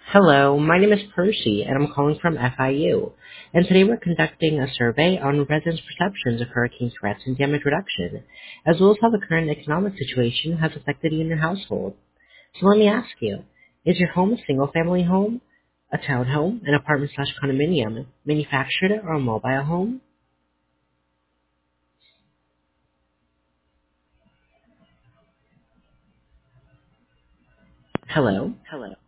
Hello, my name is Percy, and I'm calling from FIU. And today we're conducting a survey on residents' perceptions of hurricane threats and damage reduction, as well as how the current economic situation has affected you and your household. So let me ask you, is your home a single-family home, a townhome, an apartment/condominium, manufactured, or a mobile home? Hello?